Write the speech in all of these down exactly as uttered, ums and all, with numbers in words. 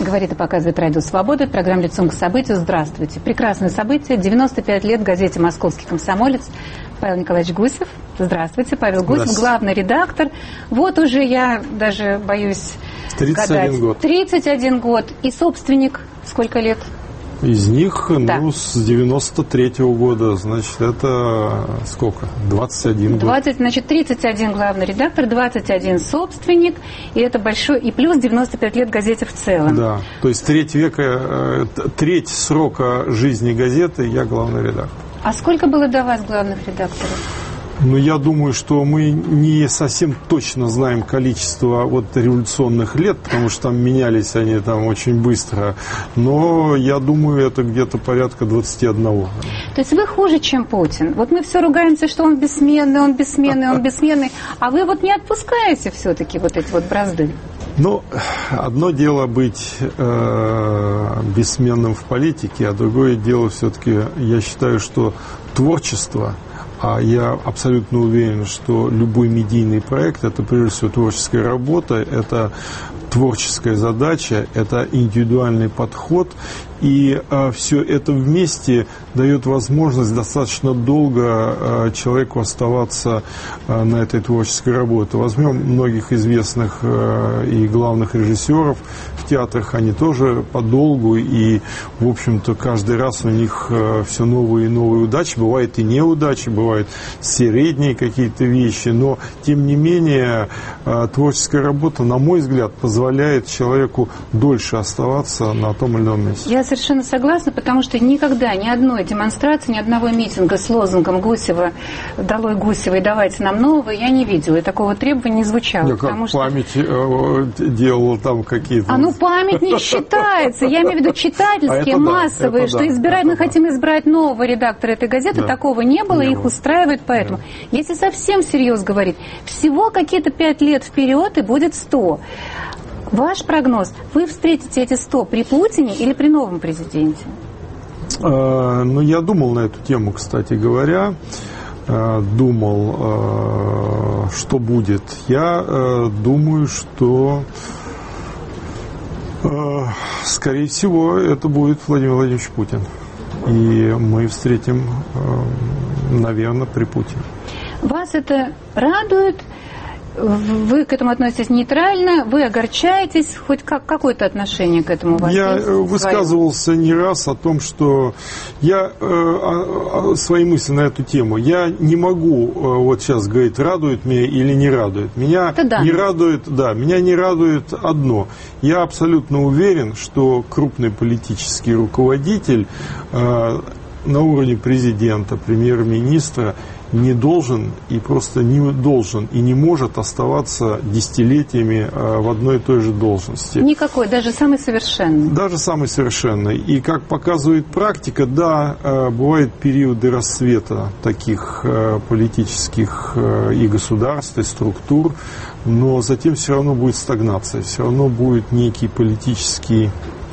Говорит и показывает Радио Свобода. В программе «Лицом к событию». Здравствуйте. Прекрасное событие. девяносто пять лет газете «Московский комсомолец». Павел Николаевич Гусев. Здравствуйте. Павел Гусев, главный редактор. Вот уже я даже боюсь тридцать один гадать. год. тридцать один год. И собственник сколько лет? Из них, да. ну, с девяносто третьего года, значит, это сколько? двадцать один год. двадцать, значит, тридцать один главный редактор, двадцать один собственник, и это большой, и плюс девяносто пять лет газете в целом. Да, то есть треть века, треть срока жизни газеты я главный редактор. А сколько было до вас главных редакторов? Ну, я думаю, что мы не совсем точно знаем количество вот революционных лет, потому что там менялись они там очень быстро. Но я думаю, это где-то порядка двадцать один. То есть вы хуже, чем Путин. Вот мы все ругаемся, что он бессменный, он бессменный, он бессменный. А вы вот не отпускаете все-таки вот эти вот бразды? Ну, одно дело быть э, бессменным в политике, а другое дело все-таки, я считаю, что творчество. А я абсолютно уверен, что любой медийный проект – это прежде всего творческая работа, это творческая задача, это индивидуальный подход. И э, все это вместе дает возможность достаточно долго э, человеку оставаться э, на этой творческой работе. Возьмем многих известных э, и главных режиссеров в театрах, они тоже подолгу, и, в общем-то, каждый раз у них э, все новые и новые удачи. Бывают и неудачи, бывают средние какие-то вещи, но, тем не менее, э, творческая работа, на мой взгляд, позволяет человеку дольше оставаться на том или ином месте. Я совершенно согласна, потому что никогда ни одной демонстрации, ни одного митинга с лозунгом Гусева «Долой Гусева и давайте нам нового» я не видела, и такого требования не звучало. Я как что... память э, делала там какие-то... А ну память не считается, я имею в виду читательские, а массовые, да, что да, избирать, мы да. хотим избрать нового редактора этой газеты, да. такого не было, не их было. устраивает поэтому. Да. Если совсем всерьез говорить, всего какие-то пять лет вперед и будет сто. Ваш прогноз, вы встретите эти сто при Путине или при новом президенте? Э, ну, я думал на эту тему, кстати говоря. Э, думал, э, что будет. Я э, думаю, что, э, скорее всего, это будет Владимир Владимирович Путин. И мы встретим, э, наверное, при Путине. Вас это радует? Вы к этому относитесь нейтрально, вы огорчаетесь, хоть как, какое-то отношение к этому у вас я есть? Я высказывался не раз о том, что я э, свои мысли на эту тему. Я не могу э, вот сейчас говорить, радует меня или не радует. Меня да. не радует, да, меня не радует одно. Я абсолютно уверен, что крупный политический руководитель э, на уровне президента, премьер-министра не должен и просто не должен и не может оставаться десятилетиями в одной и той же должности. Никакой, даже самый совершенный. Даже самый совершенный. И как показывает практика, да, бывают периоды расцвета таких политических и государств, и структур, но затем все равно будет стагнация, все равно будет некий политический,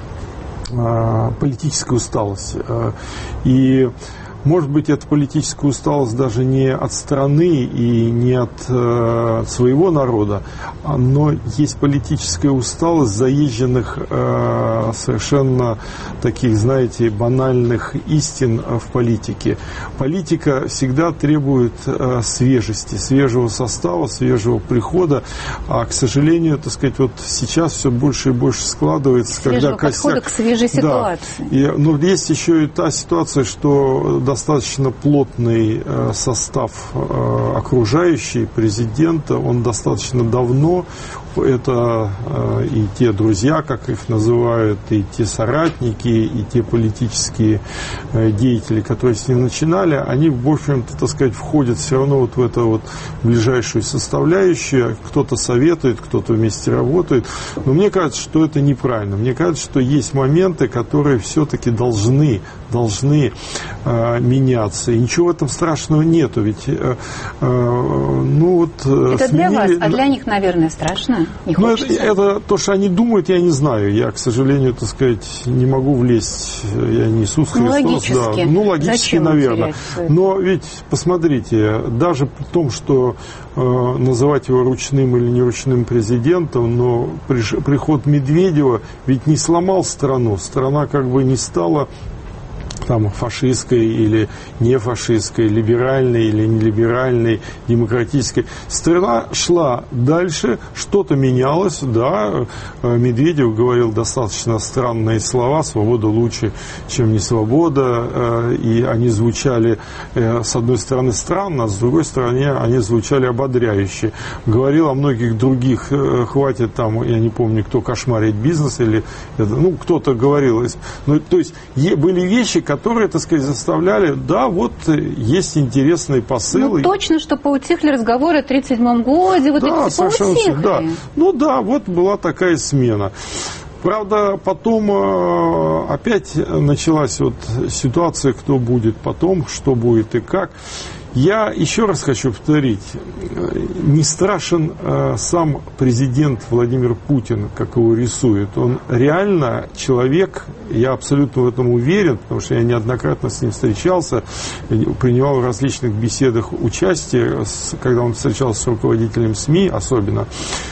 политическая усталость. И может быть, эта политическая усталость даже не от страны и не от э, своего народа, но есть политическая усталость заезженных э, совершенно таких, знаете, банальных истин в политике. Политика всегда требует э, свежести, свежего состава, свежего прихода, а, к сожалению, так сказать, вот сейчас все больше и больше складывается, свежего когда подхода косяк... к свежей ситуации. Да. И, но есть еще и та ситуация, что достаточно плотный э, состав э, окружающий президента, он достаточно давно, это э, и те друзья, как их называют, и те соратники, и те политические э, деятели, которые с ним начинали, они, в общем-то, так сказать, входят все равно вот в эту вот ближайшую составляющую. Кто-то советует, кто-то вместе работает. Но мне кажется, что это неправильно. Мне кажется, что есть моменты, которые все-таки должны, должны э, меняться. И ничего в этом страшного нету. Ведь, э, э, ну вот... Это сменили... для вас, а для них, наверное, страшно? Не ну, это, это то, что они думают, я не знаю. Я, к сожалению, так сказать, не могу влезть. Я не Иисус Христос. Ну, логически. Да. Ну, логически, Зачем наверное. Но ведь, посмотрите, даже при том, что э, называть его ручным или неручным президентом, но приш, приход Медведева ведь не сломал страну. Страна как бы не стала там фашистской или не фашистской, либеральной или нелиберальной, демократической. Страна шла дальше, что-то менялось, да. Медведев говорил достаточно странные слова: свобода лучше, чем не свобода, и они звучали с одной стороны странно, а с другой стороны они звучали ободряюще. Говорил о многих других: хватит там, я не помню, кто, кошмарить бизнес, или ну, кто-то говорил. Ну, то есть были вещи, которые, так сказать, заставляли, да, вот есть интересные посылы. Ну, точно, что поутихли разговоры о тридцать седьмом годе, вот да, эти поутихли. Да. Ну да, вот была такая смена. Правда, потом опять началась вот ситуация, кто будет потом, что будет и как. Я еще раз хочу повторить, не страшен э, сам президент Владимир Путин, как его рисует. Он реально человек, я абсолютно в этом уверен, потому что я неоднократно с ним встречался, принимал в различных беседах участие, когда он встречался с руководителем СМИ особенно.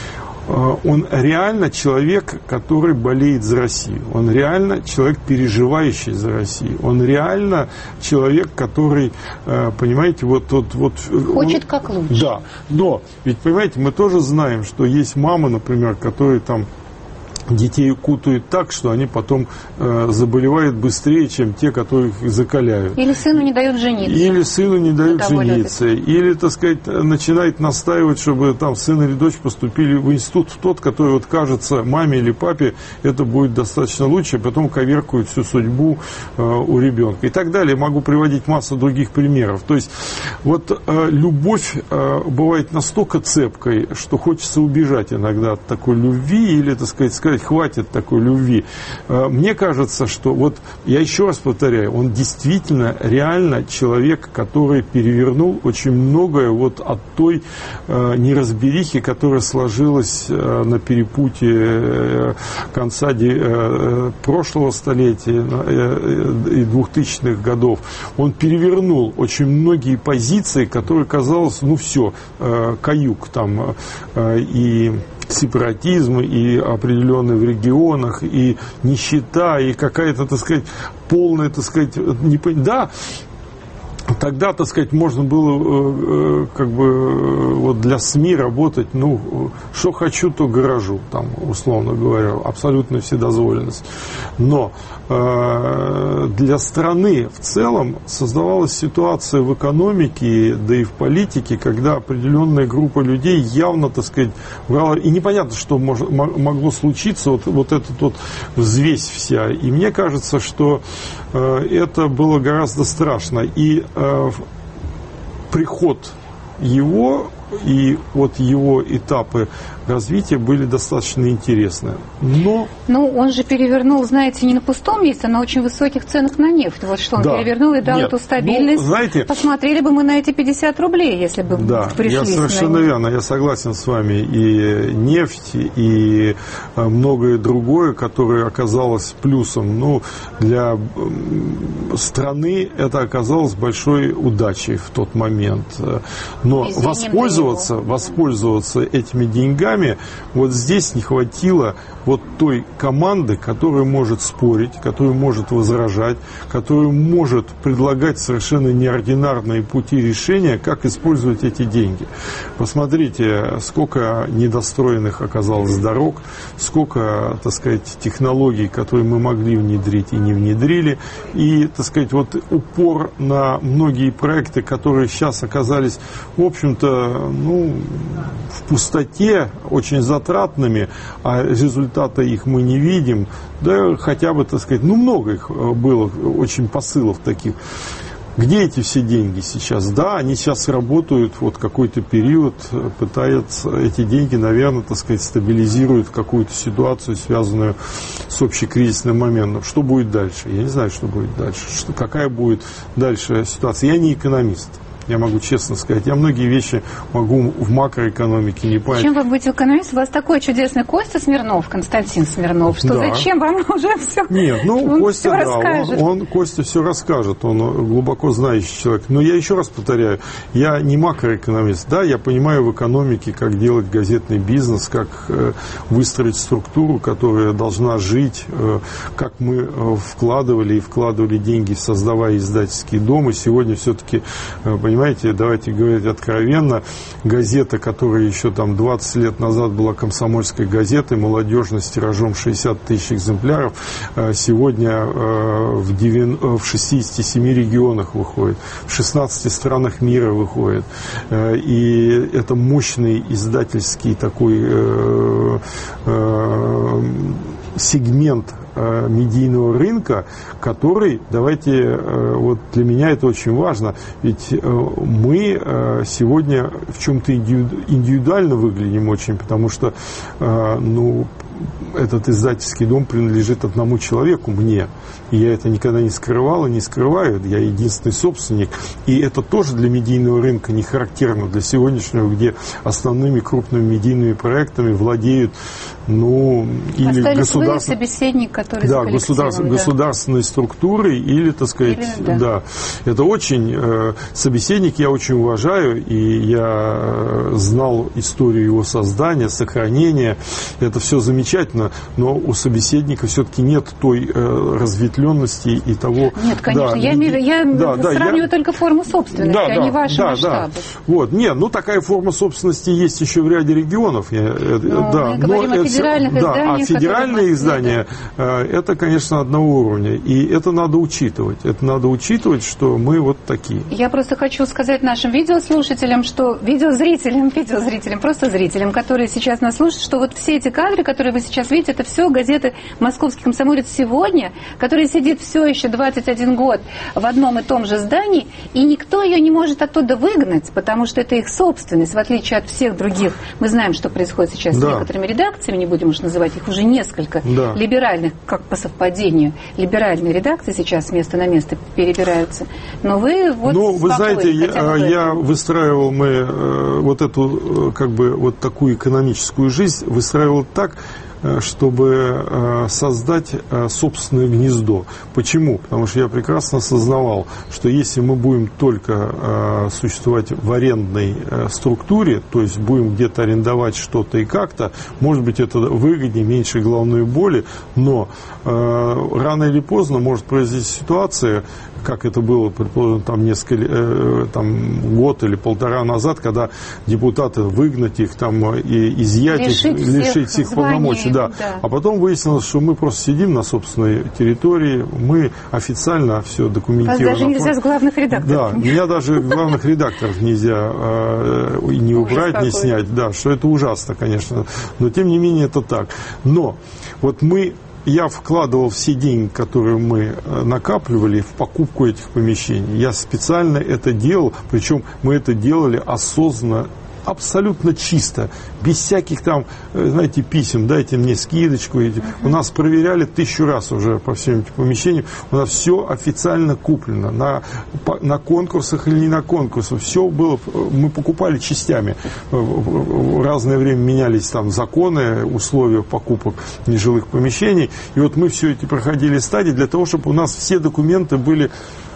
Он реально человек, который болеет за Россию. Он реально человек, переживающий за Россию. Он реально человек, который, понимаете, вот... вот, вот хочет он, как лучше. Да, но, ведь, понимаете, мы тоже знаем, что есть мамы, например, которые там детей укутают так, что они потом э, заболевают быстрее, чем те, которые их закаляют. Или сыну не дают жениться. Или сыну не дают жениться. Любит. Или, так сказать, начинает настаивать, чтобы там сын или дочь поступили в институт в тот, который вот кажется маме или папе, это будет достаточно лучше, а потом коверкают всю судьбу э, у ребенка. И так далее. Могу приводить массу других примеров. То есть вот э, любовь э, бывает настолько цепкой, что хочется убежать иногда от такой любви или, так сказать, сказать, хватит такой любви. Мне кажется, что вот, я еще раз повторяю, он действительно реально человек, который перевернул очень многое вот от той э, неразберихи, которая сложилась э, на перепутье э, конца де, э, прошлого столетия э, и двухтысячных годов. Он перевернул очень многие позиции, которые, казалось, ну все, э, каюк там э, и сепаратизм, и определенные в регионах, и нищета, и какая-то, так сказать, полная, так сказать, непон... да, тогда, так сказать, можно было э, как бы вот для СМИ работать, ну, что хочу, то гаражу, там, условно говоря, абсолютная вседозволенность. Но э, для страны в целом создавалась ситуация в экономике, да и в политике, когда определенная группа людей явно, так сказать, брала, и непонятно, что мож, могло случиться, вот, вот эта вот взвесь вся. И мне кажется, что э, это было гораздо страшно. И э, приход его и вот его этапы развития были достаточно интересны. Но... Ну, он же перевернул, знаете, не на пустом месте, а на очень высоких ценах на нефть. Вот что он да. перевернул и дал Нет. эту стабильность. Ну, знаете... Посмотрели бы мы на эти пятьдесят рублей, если бы да, пришли. Я совершенно верно, я согласен с вами. И нефть, и многое другое, которое оказалось плюсом. Ну, для страны это оказалось большой удачей в тот момент. Но Извиним воспользоваться, воспользоваться этими деньгами, вот здесь не хватило вот той команды, которая может спорить, которая может возражать, которая может предлагать совершенно неординарные пути решения, как использовать эти деньги. Посмотрите, сколько недостроенных оказалось дорог, сколько, так сказать, технологий, которые мы могли внедрить и не внедрили, и, так сказать, вот упор на многие проекты, которые сейчас оказались, в общем-то, ну, в пустоте, очень затратными, а результата их мы не видим, да, хотя бы, так сказать, ну, много их было, очень посылов таких. Где эти все деньги сейчас? Да, они сейчас работают вот какой-то период, пытаются эти деньги, наверное, так сказать, стабилизируют какую-то ситуацию, связанную с общекризисным моментом. Что будет дальше? Я не знаю, что будет дальше. Что, какая будет дальше ситуация? Я не экономист. Я могу честно сказать. Я многие вещи могу в макроэкономике не понять. Чем вы будете экономист? У вас такой чудесный Костя Смирнов, Константин Смирнов, что да. Зачем вам уже все? Нет, ну, он Костя, все да, он, он, Костя все расскажет, он глубоко знающий человек. Но я еще раз повторяю, я не макроэкономист. Да, я понимаю в экономике, как делать газетный бизнес, как э, выстроить структуру, которая должна жить, э, как мы э, вкладывали и вкладывали деньги, создавая издательский дом. И сегодня все-таки, э, понимаете, давайте говорить откровенно, газета, которая еще там двадцать лет назад была комсомольской газетой, молодежной, с тиражом шестьдесят тысяч экземпляров, э, сегодня э, в, девяносто, в шестидесяти семи регионах выходит, в шестнадцати странах мира выходит. Э, и это мощный издательский такой э, э, сегмент медийного рынка, который, давайте, вот для меня это очень важно, ведь мы сегодня в чем-то индивидуально выглядим очень, потому что, ну, этот издательский дом принадлежит одному человеку, мне. И я это никогда не скрывал и не скрываю. Я единственный собственник. И это тоже для медийного рынка не характерно для сегодняшнего, где основными крупными медийными проектами владеют, ну, или государственные... собеседник, который да, государств... да. государственной структурой, или, так сказать, или, да. да. Это очень... Э, собеседник я очень уважаю, и я знал историю его создания, сохранения. Это все замечательно, но у собеседника все-таки нет той э, разветвленности и того... Нет, конечно, да, я, и, я да, сравниваю да, только форму собственности, да, а да, не ваши да, масштабы. Да. Вот, нет, ну такая форма собственности есть еще в ряде регионов. Я, но да, мы говорим но о федеральных это, изданиях. Да, а федеральные издания, да. это, конечно, одного уровня. И это надо учитывать. Это надо учитывать, что мы вот такие. Я просто хочу сказать нашим видеослушателям, что видеозрителям, видеозрителям, просто зрителям, которые сейчас нас слушают, что вот все эти кадры, которые вы сейчас видите, это все газеты «Московский комсомолец» сегодня, который сидит все еще двадцать один год в одном и том же здании, и никто ее не может оттуда выгнать, потому что это их собственность, в отличие от всех других. Мы знаем, что происходит сейчас да. с некоторыми редакциями, не будем уж называть их уже несколько, да. либеральных, как по совпадению, либеральные редакции сейчас с места на место перебираются. Но вы вот Ну, вы знаете, я, я выстраивал мы вот эту, как бы, вот такую экономическую жизнь, выстраивал так, чтобы создать собственное гнездо. Почему? Потому что я прекрасно осознавал, что если мы будем только существовать в арендной структуре, то есть будем где-то арендовать что-то и как-то, может быть, это выгоднее, меньше головной боли, но рано или поздно может произойти ситуация, как это было, предположим, там несколько, там, год или полтора назад, когда депутаты выгнать их, там, и изъять лишить их, всех лишить всех полномочий. Да. Да. А потом выяснилось, что мы просто сидим на собственной территории, мы официально все документируем. Вас даже нельзя с главных редакторов. Да, меня даже главных редакторов нельзя э, не убрать, не снять. Да, что это ужасно, конечно. Но, тем не менее, это так. Но вот мы... Я вкладывал все деньги, которые мы накапливали, в покупку этих помещений. Я специально это делал, причем мы это делали осознанно, абсолютно чисто, без всяких там, знаете, писем, дайте мне скидочку. Uh-huh. У нас проверяли тысячу раз уже по всем этим помещениям. У нас все официально куплено. На, на конкурсах или не на конкурсах. Все было, мы покупали частями. В разное время менялись там законы, условия покупок нежилых помещений. И вот мы все эти проходили стадии для того, чтобы у нас все документы были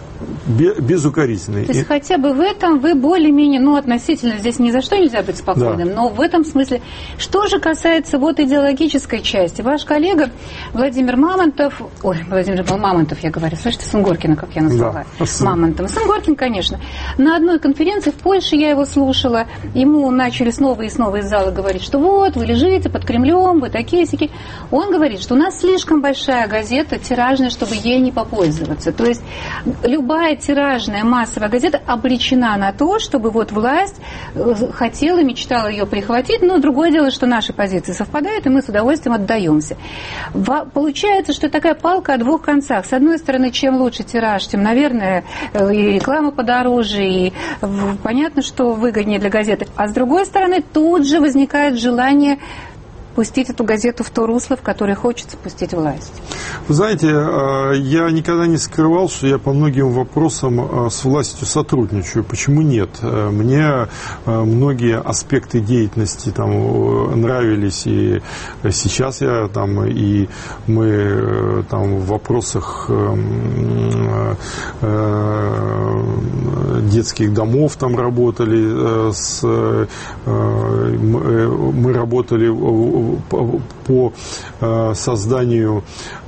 безукоризненный. То есть и... хотя бы в этом вы более-менее, ну, относительно, здесь ни за что нельзя быть спокойным, да. но в этом смысле, что же касается вот идеологической части, ваш коллега Владимир Мамонтов, ой, Владимир Мамонтов, я говорю, слышите, Сунгоркина, как я назвала, да. Мамонтова, Сунгоркин, конечно, на одной конференции в Польше я его слушала, ему начали снова и снова из зала говорить, что вот, вы лежите под Кремлем, вы такие-сяки. Он говорит, что у нас слишком большая газета, тиражная, чтобы ей не попользоваться. То есть, любая Любая тиражная массовая газета обречена на то, чтобы вот власть хотела, мечтала ее прихватить, но другое дело, что наши позиции совпадают, и мы с удовольствием отдаемся. Получается, что такая палка о двух концах. С одной стороны, чем лучше тираж, тем, наверное, и реклама подороже, и понятно, что выгоднее для газеты. А с другой стороны, тут же возникает желание пустить эту газету в то русло, в которое хочется пустить власть? Вы знаете, я никогда не скрывал, что я по многим вопросам с властью сотрудничаю. Почему нет? Мне многие аспекты деятельности там нравились, и сейчас я там, и мы там в вопросах детских домов там работали, с, мы работали по созданию,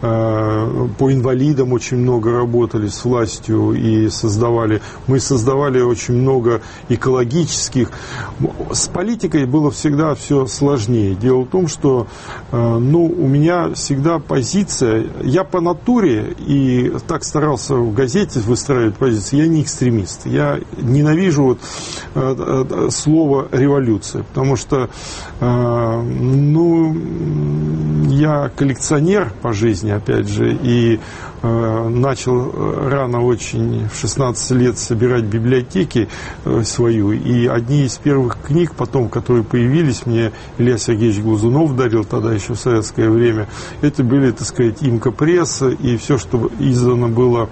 по инвалидам очень много работали с властью и создавали, мы создавали очень много экологических. С политикой было всегда все сложнее. Дело в том, что ну, у меня всегда позиция, я по натуре и так старался в газете выстраивать позицию, я не экстремист. Я ненавижу вот, э, слово революция, потому что э, ну, я коллекционер по жизни, опять же, и э, начал рано очень, в шестнадцать лет, собирать библиотеки э, свою, и одни из первых книг, потом, которые появились, мне Илья Сергеевич Глазунов дарил тогда еще в советское время, это были, так сказать, имко-пресса и все, что издано было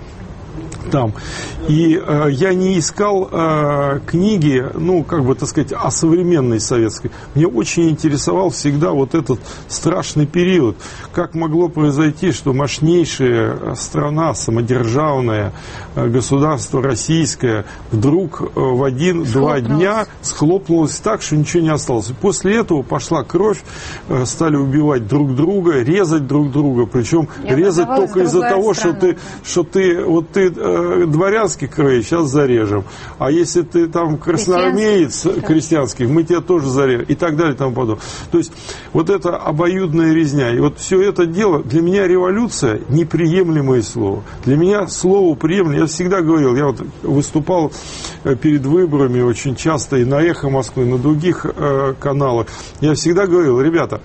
там. И э, я не искал э, книги, ну, как бы, так сказать, о современной советской. Мне очень интересовал всегда вот этот страшный период. Как могло произойти, что мощнейшая страна, самодержавное э, государство российское вдруг э, в один-два дня схлопнулось так, что ничего не осталось. И после этого пошла кровь, э, стали убивать друг друга, резать друг друга. Причем я резать только из-за того, страна. что ты, что ты, вот ты дворянских крови сейчас зарежем, а если ты там красноармеец крестьянских, мы тебя тоже зарежем, и так далее и тому подобное. То есть вот это обоюдная резня, и вот все это дело, для меня революция неприемлемое слово. Для меня слово приемлемо, я всегда говорил, я вот выступал перед выборами очень часто и на «Эхо Москвы», и на других э, каналах, я всегда говорил, ребята,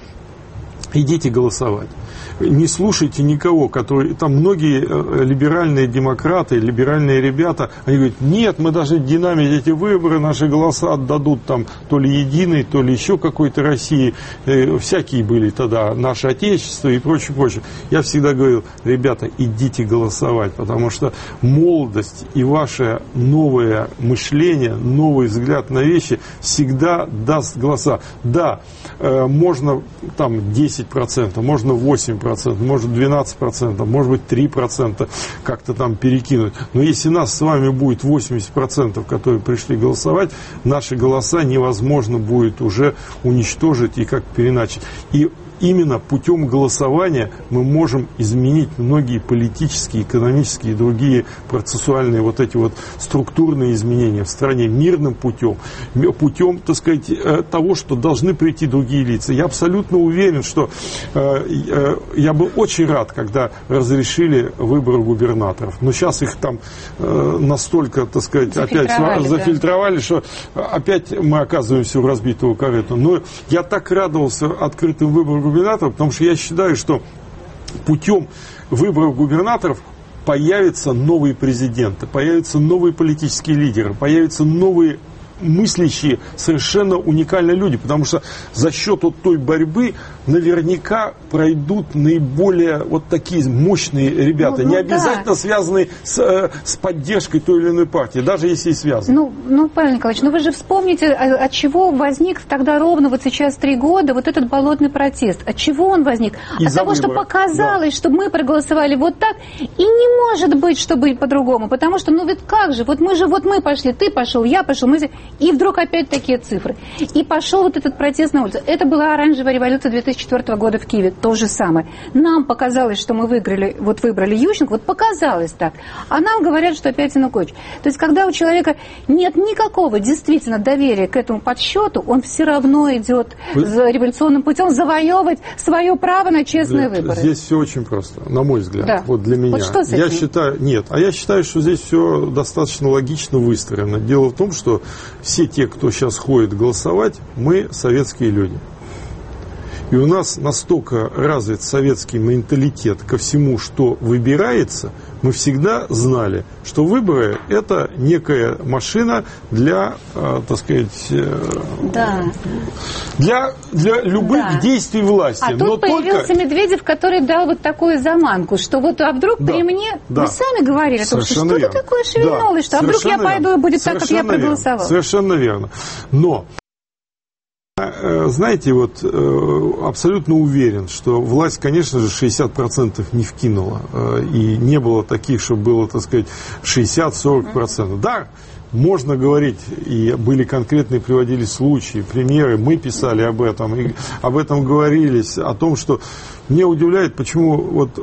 идите голосовать. Не слушайте никого, которые, там многие либеральные демократы, либеральные ребята, они говорят, нет, мы даже динамить эти выборы, наши голоса отдадут там то ли Единой, то ли еще какой-то России, э, всякие были тогда, наше Отечество и прочее, прочее. Я всегда говорил, ребята, идите голосовать, потому что молодость и ваше новое мышление, новый взгляд на вещи всегда даст голоса. Да, э, можно там десять процентов, можно восемь процентов, может двенадцать процентов, может быть три процента как-то там перекинуть. Но если нас с вами будет восемьдесят процентов, которые пришли голосовать, наши голоса невозможно будет уже уничтожить и как переначить. И именно путем голосования мы можем изменить многие политические, экономические и другие процессуальные вот эти вот структурные изменения в стране мирным путем, путем, так сказать, того, что должны прийти другие лица. Я абсолютно уверен, что э, э, я был очень рад, когда разрешили выборы губернаторов. Но сейчас их там э, настолько, так сказать, зафильтровали, опять зафильтровали, да. что опять мы оказываемся у разбитого корыта. Но я так радовался открытым выборам губернаторов, потому что я считаю, что путем выборов губернаторов появятся новые президенты, появятся новые политические лидеры, появятся новые мыслящие, совершенно уникальные люди, потому что за счет вот той борьбы наверняка пройдут наиболее вот такие мощные ребята, ну, не ну, обязательно да. связанные с, с поддержкой той или иной партии, даже если и связаны. Ну, ну, Павел Николаевич, ну вы же вспомните, от чего возник тогда ровно вот сейчас три года вот этот болотный протест. От чего он возник? От того, выбора. Что показалось, да. что мы проголосовали вот так, и не может быть, чтобы по-другому, потому что, ну ведь как же, вот мы же, вот мы пошли, ты пошел, я пошел, мы... И вдруг опять такие цифры. И пошел вот этот протест на улицу. Это была оранжевая революция две тысячи четвёртого года в Киеве. То же самое. Нам показалось, что мы выиграли, вот выбрали Ющенко, вот показалось так. А нам говорят, что опять Янукович. То есть, когда у человека нет никакого действительно доверия к этому подсчету, он все равно идет Вы... за революционным путем завоевывать свое право на честные Нет, выборы. Здесь все очень просто, на мой взгляд. Да. Вот для меня. Вот что с этим? Я считаю, нет, а я считаю, что здесь все достаточно логично выстроено. Дело в том, что все те, кто сейчас ходит голосовать, мы советские люди. И у нас настолько развит советский менталитет ко всему, что выбирается, мы всегда знали, что выборы – это некая машина для, э, так сказать, э, да. для, для любых да. действий власти. А Но тут появился только... Медведев, который дал вот такую заманку, что вот а вдруг да. при мне, да. вы сами говорили, что что-то такое шевельнулось, да. что а вдруг я пойду и будет так, как я проголосовал. Верно. Совершенно верно. Но... Знаете, вот абсолютно уверен, что власть, конечно же, шестьдесят процентов не вкинула. И не было таких, чтобы было, так сказать, шестьдесят-сорок процентов. Да, можно говорить, и были конкретные, приводили случаи, примеры, мы писали об этом, и об этом говорились, о том, что мне удивляет, почему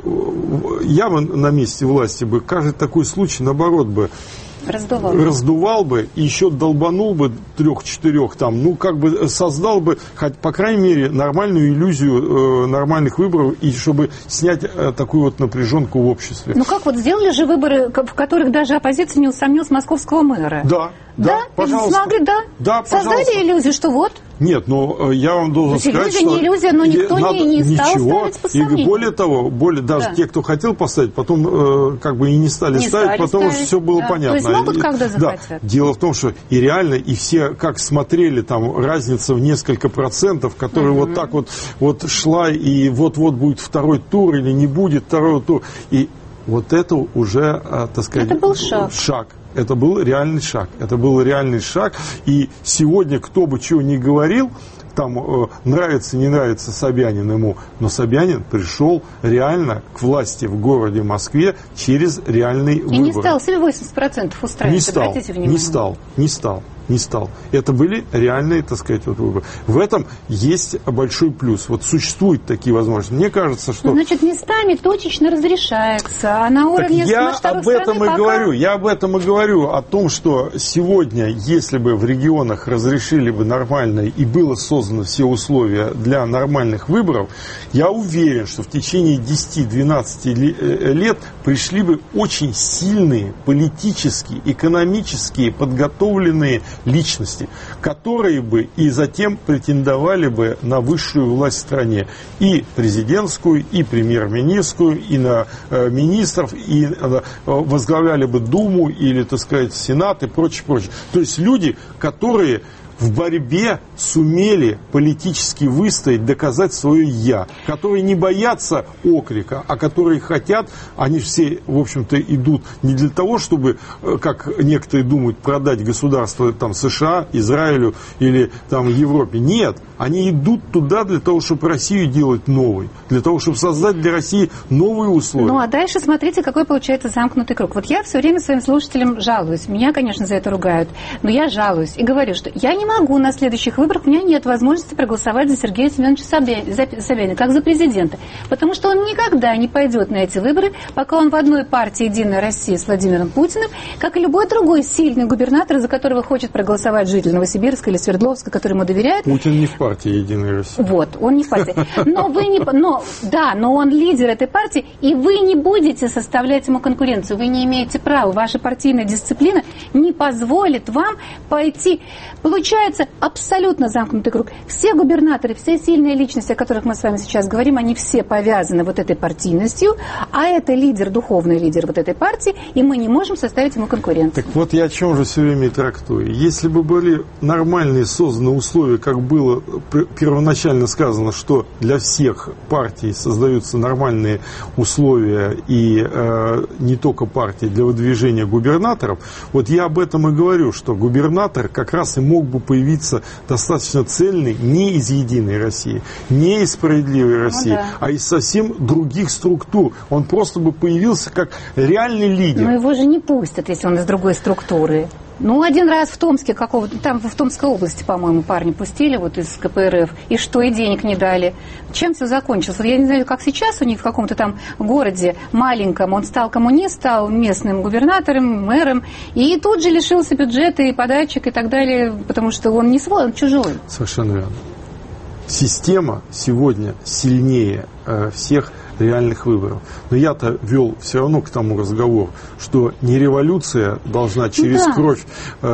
вот я бы на месте власти бы каждый такой случай, наоборот, бы Раздувал. раздувал бы и еще долбанул бы трех-четырех там, ну как бы создал бы, хоть, по крайней мере, нормальную иллюзию э, нормальных выборов, и чтобы снять э, такую вот напряженку в обществе. Ну как вот сделали же выборы, в которых даже оппозиция не усомнилась московского мэра. Да, да, да пожалуйста. Смогли, да. Да, создали пожалуйста. иллюзию, что вот. Нет, но я вам должен Значит, сказать, иллюзия, что... не иллюзия, но никто надо, не, не стал ничего, ставить по сомнению. И более того, более, даже да. те, кто хотел поставить, потом э, как бы и не стали не ставить, стали потому ставить. что все было да. понятно. То есть могут, и, когда захотят. Да. Дело в том, что и реально, и все как смотрели, там разница в несколько процентов, которая угу. вот так вот, вот шла, и вот-вот будет второй тур или не будет второй тур. И вот это уже, так сказать, это был шаг. шаг. Это был реальный шаг. Это был реальный шаг. И сегодня, кто бы чего ни говорил, там э, нравится, не нравится Собянин ему, но Собянин пришел реально к власти в городе Москве через реальный выбор. И не стал себе восемьдесят процентов устраивать, не стал, обратите внимание. Не стал, не стал. Не стал. Это были реальные, так сказать, вот выборы. В этом есть большой плюс. Вот существуют такие возможности. Мне кажется, что... Значит, местами точечно разрешается, а на уровне я масштабов об этом страны и пока... говорю. Я об этом и говорю. О том, что сегодня, если бы в регионах разрешили бы нормально и было создано все условия для нормальных выборов, я уверен, что в течение десяти-двенадцати лет пришли бы очень сильные политические, экономические, подготовленные личности, которые бы и затем претендовали бы на высшую власть в стране. И президентскую, и премьер-министрскую, и на э, министров, и э, возглавляли бы Думу, или, так сказать, Сенат, и прочее, прочее. То есть люди, которые в борьбе сумели политически выстоять, доказать свое «я», которые не боятся окрика, а которые хотят, они все, в общем-то, идут не для того, чтобы, как некоторые думают, продать государство там, США, Израилю или там, Европе. Нет, они идут туда для того, чтобы Россию делать новой, для того, чтобы создать для России новые условия. Ну, а дальше смотрите, какой получается замкнутый круг. Вот я все время своим слушателям жалуюсь. Меня, конечно, за это ругают. Но я жалуюсь и говорю, что я не могу на следующих выборах, у меня нет возможности проголосовать за Сергея Семеновича Собянина, как за президента. Потому что он никогда не пойдет на эти выборы, пока он в одной партии «Единая Россия» с Владимиром Путиным, как и любой другой сильный губернатор, за которого хочет проголосовать житель Новосибирска или Свердловска, который ему доверяет. Путин не в партии «Единая Россия». Вот, он не в партии. Но вы не... Но, да, но он лидер этой партии, и вы не будете составлять ему конкуренцию. Вы не имеете права. Ваша партийная дисциплина не позволит вам пойти... Получается абсолютно замкнутый круг. Все губернаторы, все сильные личности, о которых мы с вами сейчас говорим, они все повязаны вот этой партийностью, а это лидер, духовный лидер вот этой партии, и мы не можем составить ему конкуренцию. Так вот я о чем же все время и трактую. Если бы были нормальные созданы условия, как было первоначально сказано, что для всех партий создаются нормальные условия, и э, не только партии, для выдвижения губернаторов, вот я об этом и говорю, что губернатор как раз и мог бы появиться достаточно цельный не из «Единой России», не из «Справедливой России», ну, да. а из совсем других структур. Он просто бы появился как реальный лидер. Но его же не пустят, если он из другой структуры. Ну, один раз в Томске, какого-то, там в Томской области, по-моему, парня пустили вот из ка пэ эр эф, и что, и денег не дали. Чем все закончилось? Я не знаю, как сейчас у них в каком-то там городе маленьком, он стал коммунист, стал местным губернатором, мэром, и тут же лишился бюджета и подачек и так далее, потому что он не свой, он чужой. Совершенно верно. Система сегодня сильнее э, всех реальных выборов. Но я-то вел все равно к тому разговору, что не революция должна через да. кровь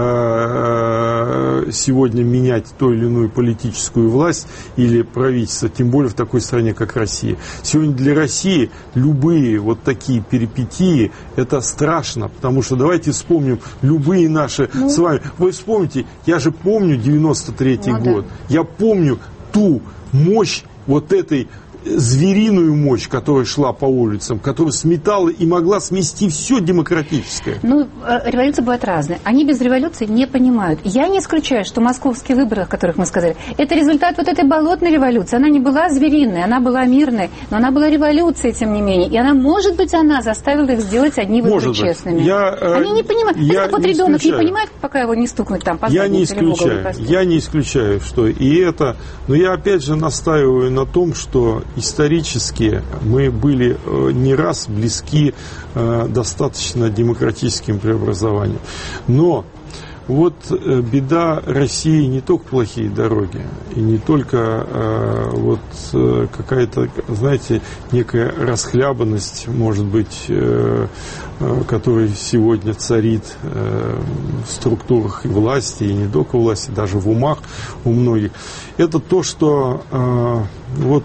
э, сегодня менять ту или иную политическую власть или правительство, тем более в такой стране, как Россия. Сегодня для России любые вот такие перипетии – это страшно, потому что давайте вспомним любые наши ну. с вами. Вы вспомните, я же помню девяносто третий ну, год, да. я помню ту мощь вот этой звериную мощь, которая шла по улицам, которая сметала и могла смести все демократическое. Ну, революции бывают разные. Они без революции не понимают. Я не исключаю, что московские выборы, о которых мы сказали, это результат вот этой болотной революции. Она не была звериной, она была мирной, но она была революцией, тем не менее. И она, может быть, она заставила их сделать одни выборы честными. Я, Они не понимают. Я это вот не ребенок исключаю. Не понимает, пока его не стукнуть там по я не исключаю. Я не исключаю, что и это. Но я опять же настаиваю на том, что исторически мы были не раз близки э, достаточно демократическим преобразованиям. Но вот э, беда России не только плохие дороги, и не только э, вот э, какая-то, знаете, некая расхлябанность, может быть, э, э, которая сегодня царит э, в структурах и власти, и не только власти, даже в умах у многих. Это то, что э, вот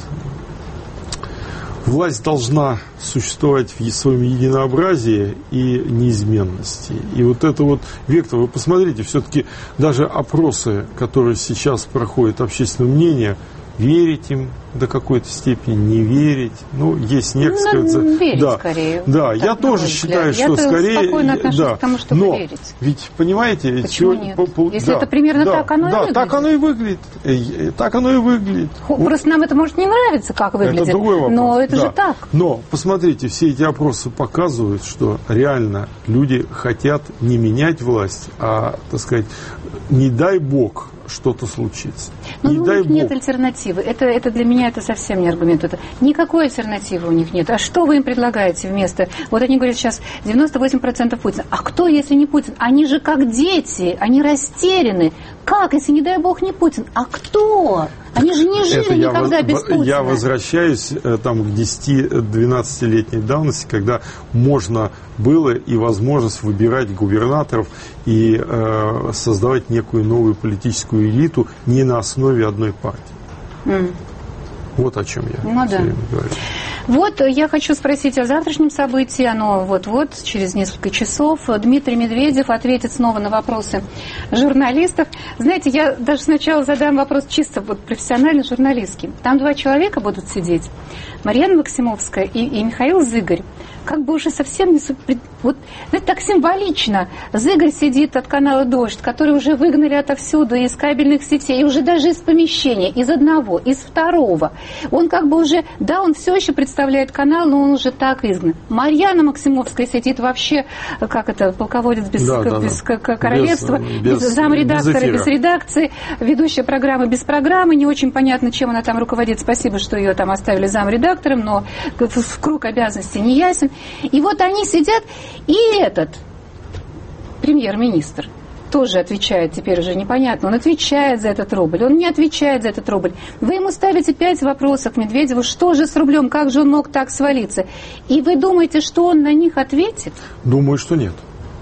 власть должна существовать в своем единообразии и неизменности. И вот это вот вектор, вы посмотрите, все-таки даже опросы, которые сейчас проходят общественное мнение, верить им до какой-то степени, не верить. Ну, есть некоторые... Ну, верить да, скорее. Да, так, я тоже считаю, что Я-то скорее... спокойно отношусь да, к тому, чтобы но верить. Ведь, понимаете... Почему чего, нет? по, по, Если да, это примерно да, так оно да, и выглядит. Да, так оно и выглядит. Так оно и выглядит. Просто нам это может не нравиться, как выглядит. Это другой вопрос. Но это да. же так. Но, посмотрите, все эти опросы показывают, что реально люди хотят не менять власть, а, так сказать, не дай бог что-то случится. Но не ну, дай у них бог. Нет альтернативы. Это, это для меня это совсем не аргумент. Это никакой альтернативы у них нет. А что вы им предлагаете вместо... Вот они говорят сейчас девяносто восемь процентов Путина. А кто, если не Путин? Они же как дети, они растеряны. Как, если, не дай бог, не Путин? А кто? Они же не жили это никогда я, без Путина. Я возвращаюсь там, к десяти-двенадцатилетней давности, когда можно было и возможность выбирать губернаторов и э, создавать некую новую политическую элиту не на основе одной партии. Mm. Вот о чем я ну, да. говорю. Вот я хочу спросить о завтрашнем событии. Оно вот-вот, через несколько часов. Дмитрий Медведев ответит снова на вопросы журналистов. Знаете, я даже сначала задам вопрос чисто вот профессионально журналистский. Там два человека будут сидеть. Марьяна Максимовская и, и Михаил Зыгорь. Как бы уже совсем не... Вот, знаете, так символично. Зыгорь сидит от канала «Дождь», который уже выгнали отовсюду, из кабельных сетей, и уже даже из помещения, из одного, из второго. Он как бы уже... Да, он все еще представляет канал, но он уже так изгнан. Марьяна Максимовская сидит вообще, как это, полководец без, да, да, без да. королевства, без, без, замредактора, без, без редакции, ведущая программы без программы. Не очень понятно, чем она там руководит. Спасибо, что ее там оставили замредактором, но в круг обязанностей не ясен. И вот они сидят, и этот премьер-министр тоже отвечает, теперь уже непонятно, он отвечает за этот рубль, он не отвечает за этот рубль. Вы ему ставите пять вопросов Медведеву, что же с рублем, как же он мог так свалиться? И вы думаете, что он на них ответит? Думаю, что нет.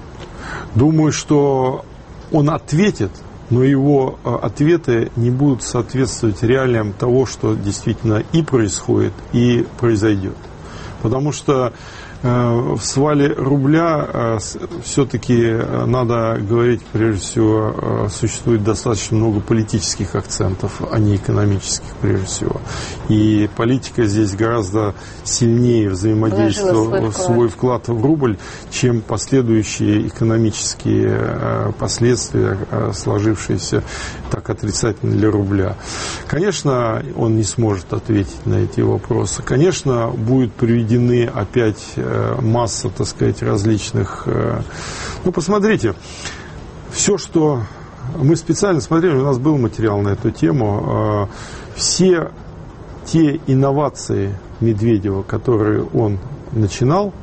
Думаю, что он ответит, но его ответы не будут соответствовать реалиям того, что действительно и происходит, и произойдет. Потому что в свале рубля все-таки надо говорить, прежде всего, существует достаточно много политических акцентов, а не экономических, прежде всего. И политика здесь гораздо сильнее взаимодействовала свой, свой вклад в рубль, чем последующие экономические последствия, сложившиеся так отрицательно для рубля. Конечно, он не сможет ответить на эти вопросы. Конечно, будут приведены опять масса, так сказать, различных... Ну, посмотрите, все, что... Мы специально смотрели, у нас был материал на эту тему. Все те инновации Медведева, которые он начинал,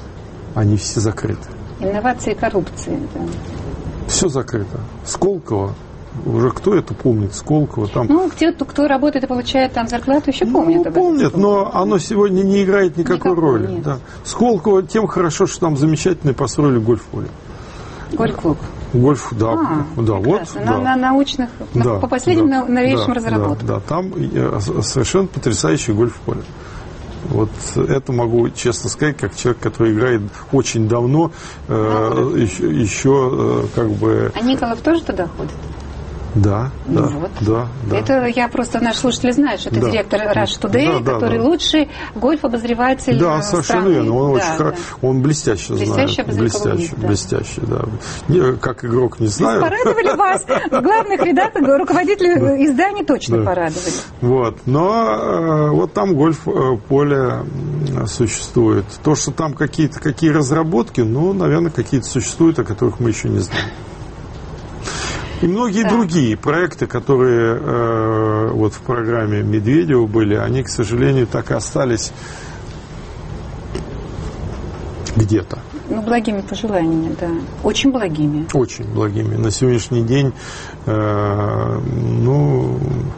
они все закрыты. Инновации и коррупции, да. Все закрыто. Сколково Уже кто это помнит? Сколково там. Ну, те, кто работает и получает там зарплату, еще помнят. Ну, помнят, но оно сегодня не играет никакой Никакого, роли. Да. Сколково тем хорошо, что там замечательно построили гольф-поле. Гольф-клуб. Гольф, да, а, да, вот. На, да. на научных, да, по последним да, новейшим да, разработкам. Да, да, там совершенно потрясающее гольф-поле. Вот это могу честно сказать, как человек, который играет очень давно, э, еще, еще э, как бы... А Николов тоже туда ходит? Да, ну да, вот. да, да. Это я просто, наши слушатели знают, что это да. директор Rush Today, да, который да, да. лучший гольф-обозреватель да, страны. совершенно верно. Он, да, очень да. хор... он блестяще, блестяще знает. Блестяще, да. блестяще, да. Не, как игрок не знаю. Порадовали вас. Главных редакторов, руководителей изданий точно порадовали. Вот. Но вот там гольф-поле существует. То, что там какие-то какие разработки, ну, наверное, какие-то существуют, о которых мы еще не знаем. И многие да. другие проекты, которые э, вот в программе Медведева были, они, к сожалению, так и остались где-то. Ну, благими пожеланиями, да. Очень благими. Очень благими. На сегодняшний день, э, ну,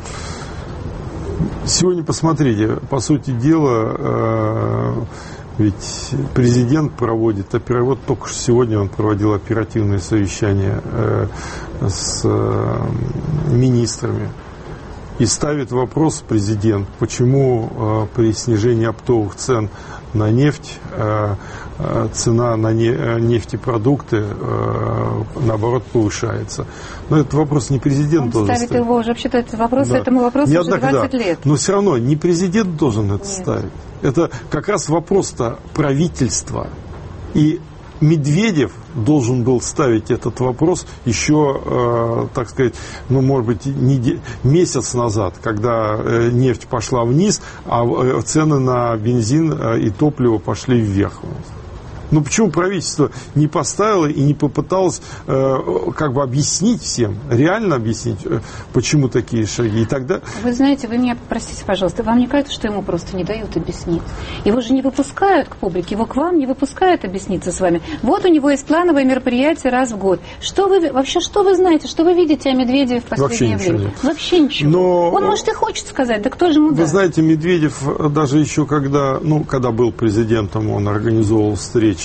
сегодня посмотрите, по сути дела, э, ведь президент проводит, вот только что сегодня он проводил оперативное совещание э, с э, министрами и ставит вопрос президент, почему э, при снижении оптовых цен на нефть э, э, цена на не, нефтепродукты э, наоборот повышается. Но этот вопрос не президент он должен ставить ставить. Его уже, вообще-то этот вопрос, да. этому вопросу уже двадцать да. лет. Но все равно не президент должен это Нет. ставить. Это как раз вопрос-то правительства. И Медведев должен был ставить этот вопрос еще, э, так сказать, ну, может быть, не, месяц назад, когда э, нефть пошла вниз, а э, цены на бензин э, и топливо пошли вверх. Ну, почему правительство не поставило и не попыталось э, как бы объяснить всем, реально объяснить, э, почему такие шаги? И тогда... Вы знаете, вы меня, простите, пожалуйста, вам не кажется, что ему просто не дают объяснить? Его же не выпускают к публике, его к вам не выпускают объясниться с вами. Вот у него есть плановое мероприятие раз в год. Что вы, вообще, что вы знаете, что вы видите о Медведеве в последнее Вообще время? Нет. Вообще ничего. Но... Он, может, и хочет сказать, да кто же ему даст? Вы знаете, Медведев даже еще когда, ну, когда был президентом, он организовывал встречи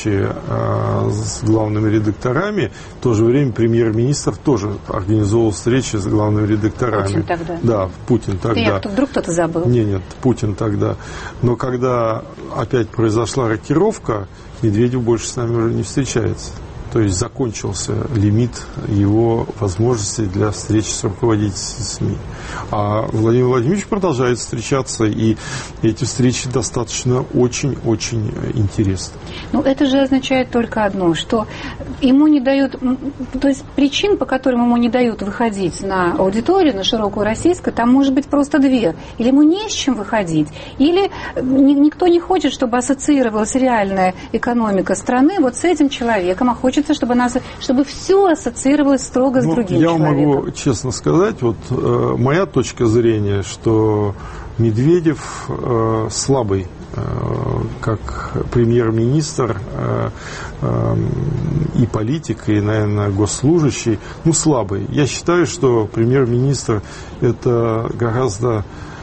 с главными редакторами. В то же время премьер-министр тоже организовал встречи с главными редакторами. Путин тогда? Да, Путин тогда. Я, кто, вдруг кто-то забыл? Нет, нет, Путин тогда. Но когда опять произошла рокировка, Медведев больше с нами уже не встречается. То есть закончился лимит его возможностей для встречи с руководителями СМИ. А Владимир Владимирович продолжает встречаться, и эти встречи достаточно очень-очень интересны. Ну, это же означает только одно, что ему не дают, то есть причин, по которым ему не дают выходить на аудиторию, на широкую российскую, там может быть просто две. Или ему не с чем выходить, или никто не хочет, чтобы ассоциировалась реальная экономика страны вот с этим человеком, а хочет, чтобы, нас, чтобы все ассоциировалось строго с ну, другим я человеком. Я могу честно сказать, вот э, моя точка зрения, что Медведев э, слабый э, как премьер-министр э, э, и политик, и, наверное, госслужащий, ну, слабый. Я считаю, что премьер-министр это гораздо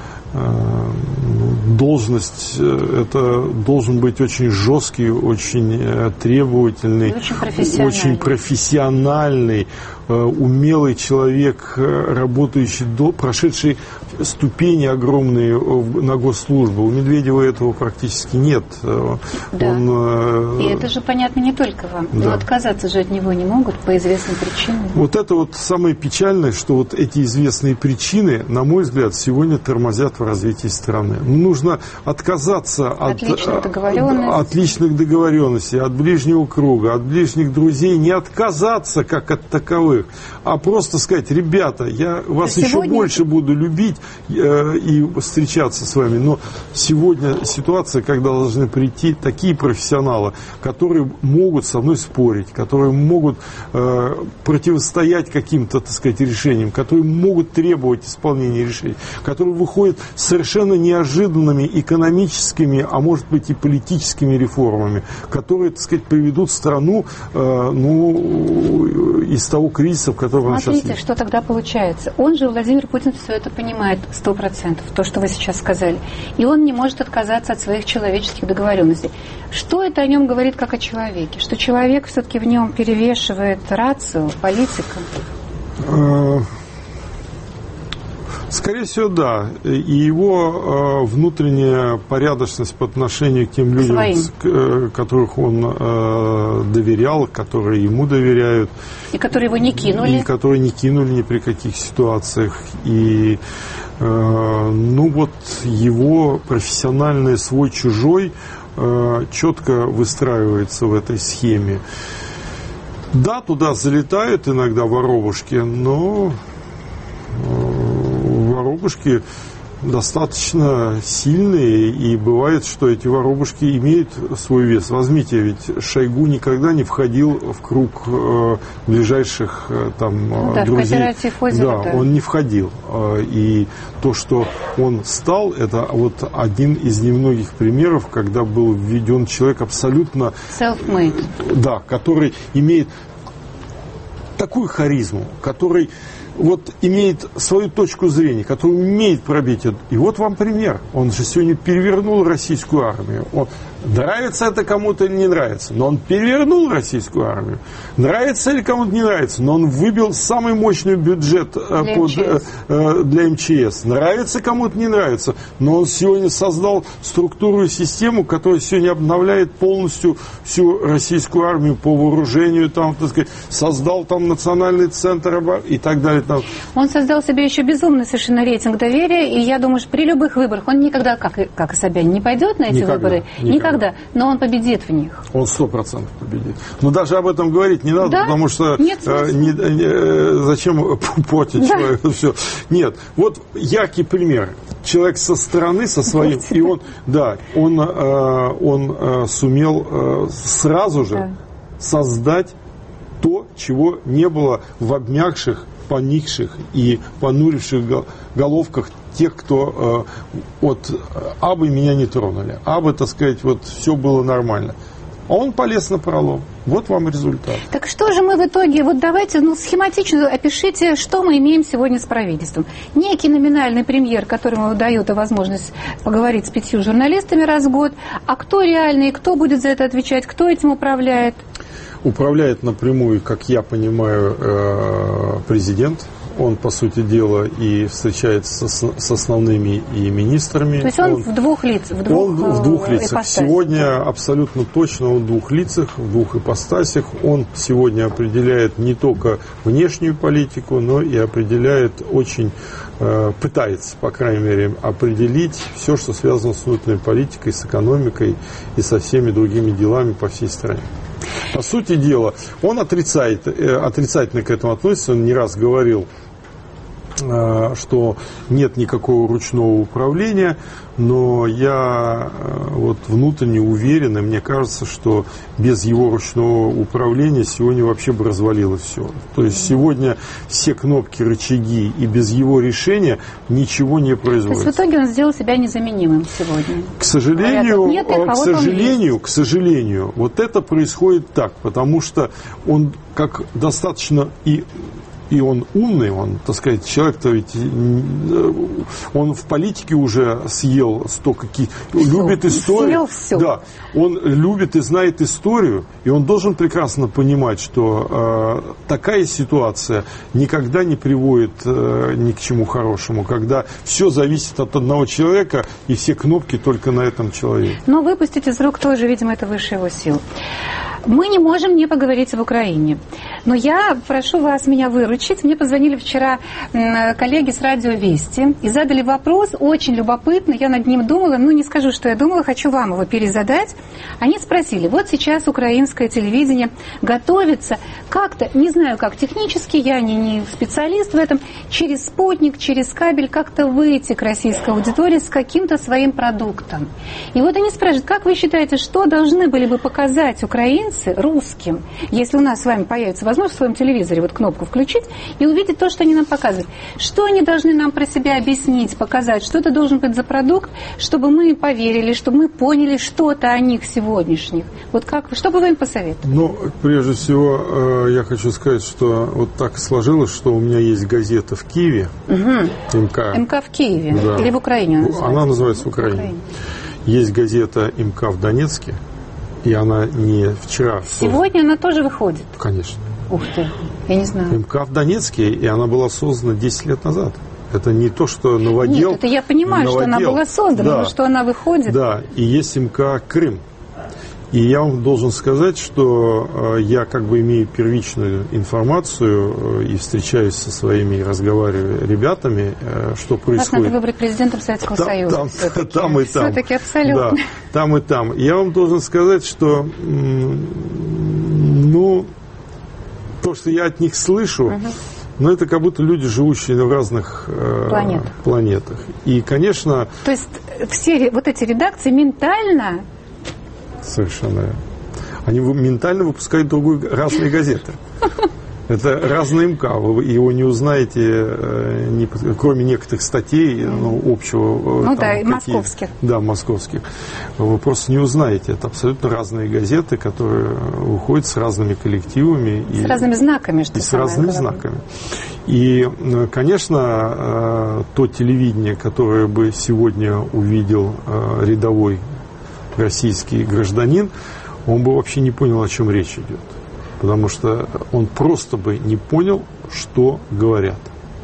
должность, это должен быть очень жесткий, очень требовательный, очень профессиональный, очень профессиональный, умелый человек, работающий, до, прошедший ступени огромные на госслужбу. У Медведева этого практически нет. Да. Он, и это же понятно не только вам. Да. Но отказаться же от него не могут по известным причинам. Вот это вот самое печальное, что вот эти известные причины, на мой взгляд, сегодня тормозят в развитии страны. Нужно отказаться от, от, личных договоренностей. от личных договоренностей, от ближнего круга, от ближних друзей, не отказаться как от таковых, а просто сказать: ребята, я вас сегодня... еще больше буду любить э, и встречаться с вами, но сегодня ситуация, когда должны прийти такие профессионалы, которые могут со мной спорить, которые могут э, противостоять каким-то, так сказать, решениям, которые могут требовать исполнения решений, которые выходят с совершенно неожиданными экономическими, а может быть и политическими реформами, которые, так сказать, приведут страну э, ну, из того кризиса, в котором он сейчас есть. Смотрите, что тогда получается. Он же, Владимир Путин, все это понимает сто процентов, то, что вы сейчас сказали. И он не может отказаться от своих человеческих договоренностей. Что это о нем говорит как о человеке? Что человек все-таки в нем перевешивает рацию, политика? Скорее всего, да. И его э, внутренняя порядочность по отношению к тем людям, с, э, которых он э, доверял, которые ему доверяют. И которые его не кинули. И которые не кинули ни при каких ситуациях. И, э, ну вот, его профессиональный свой-чужой э, четко выстраивается в этой схеме. Да, туда залетают иногда воробушки, но... воробушки достаточно сильные, и бывает, что эти воробушки имеют свой вес. Возьмите, ведь Шойгу никогда не входил в круг э, ближайших э, там, да, друзей. В кооператив озера, да, да, он не входил. И то, что он стал, это вот один из немногих примеров, когда был введен человек абсолютно... Self-made. Да, который имеет такую харизму, который... вот имеет свою точку зрения, который умеет пробить. И вот вам пример. Он же сегодня перевернул российскую армию. Он, нравится это кому-то или не нравится, но он перевернул российскую армию. Нравится или кому-то не нравится, но он выбил самый мощный бюджет для, под, МЧС. для МЧС. Нравится кому-то, не нравится, но он сегодня создал структуру и систему, которая сегодня обновляет полностью всю российскую армию по вооружению, там, так сказать, создал там национальный центр и так далее. Там. Он создал себе еще безумный совершенно рейтинг доверия, и я думаю, что при любых выборах он никогда, как и, как и Собянин, не пойдет на эти никогда, выборы. Никогда. Никогда. Но он победит в них. Он сто процентов победит. Но даже об этом говорить не надо, да? Потому что Нет, э, не, не, зачем портить да. человека все. Нет, вот яркий пример. Человек со стороны, со своим, и он, да, он, э, он э, сумел э, сразу же да. создать то, чего не было в обмякших, поникших и понуривших головках тех, кто э, от абы меня не тронули. Абы, так сказать, вот все было нормально. А он полез на пролом. Вот вам результат. Так что же мы в итоге, вот давайте, ну, схематично опишите, что мы имеем сегодня с правительством. Некий номинальный премьер, которому дает возможность поговорить с пятью журналистами раз в год, а кто реальный, кто будет за это отвечать, кто этим управляет? Управляет напрямую, как я понимаю, президент. Он, по сути дела, и встречается с, с основными и министрами. То есть он, он в двух лицах? В двух, он в двух лицах. Ипостасях. Сегодня абсолютно точно он в двух лицах, в двух ипостасях. Он сегодня определяет не только внешнюю политику, но и определяет очень, э, пытается, по крайней мере, определить все, что связано с внутренней политикой, с экономикой и со всеми другими делами по всей стране. По сути дела, он отрицает, отрицательно к этому относится, он не раз говорил, что нет никакого ручного управления, но я вот внутренне уверен, и мне кажется, что без его ручного управления сегодня вообще бы развалилось все. То есть сегодня все кнопки, рычаги, и без его решения ничего не производится. То есть в итоге он сделал себя незаменимым сегодня? К сожалению, нет, к сожалению, к сожалению, вот это происходит так, потому что он как достаточно и И он умный, он, так сказать, человек-то ведь, он в политике уже съел столько, любит историю. Да, он любит и знает историю, и он должен прекрасно понимать, что э, такая ситуация никогда не приводит э, ни к чему хорошему, когда все зависит от одного человека, и все кнопки только на этом человеке. Но выпустить из рук тоже, видимо, это выше его сил. Мы не можем не поговорить об Украине. Но я прошу вас меня выручить. Мне позвонили вчера коллеги с радио «Вести» и задали вопрос очень любопытный. Я над ним думала, ну не скажу, что я думала, хочу вам его перезадать. Они спросили, вот сейчас украинское телевидение готовится как-то, не знаю как технически, я не, не специалист в этом, через спутник, через кабель как-то выйти к российской аудитории с каким-то своим продуктом. И вот они спрашивают, как вы считаете, что должны были бы показать украинцы, украинцы русским, если у нас с вами появится возможность в своем телевизоре вот кнопку включить и увидеть то, что они нам показывают? Что они должны нам про себя объяснить, показать? Что это должен быть за продукт, чтобы мы поверили, чтобы мы поняли что-то о них сегодняшних? Вот как, что бы вы им посоветовали? Ну, прежде всего, я хочу сказать, что вот так сложилось, что у меня есть газета в Киеве, угу. МК. МК в Киеве? Да. Или в Украине она называется? Она называется в Украине. В Украине. Есть газета МК в Донецке, и она не вчера. Сегодня она тоже выходит? Конечно. Ух ты, я не знаю. МК в Донецке, и она была создана десять лет назад. Это не то, что новодел. Нет, это я понимаю, новодел. Что она была создана, да. Но что она выходит. Да, и есть МК Крым. И я вам должен сказать, что я как бы имею первичную информацию и встречаюсь со своими и разговариваю ребятами, что происходит. Вас надо выбрать президентом Советского там, Союза. Там, все-таки. там и там. Все-таки абсолютно. Да, там и там. Я вам должен сказать, что ну, то, что я от них слышу, угу. но это как будто люди, живущие в разных планетах. планетах. И, конечно... То есть все вот эти редакции ментально... Совершенно. Они ментально выпускают другую, разные газеты. Это разный МК. Вы его не узнаете, не, кроме некоторых статей, ну, общего. Ну там, да, и какие, московских. Да, московских. Вы просто не узнаете. Это абсолютно разные газеты, которые выходят с разными коллективами. С и, разными знаками, что И с разными главное. знаками. И, конечно, то телевидение, которое бы сегодня увидел рядовой российский гражданин, он бы вообще не понял, о чем речь идет. Потому что он просто бы не понял, что говорят.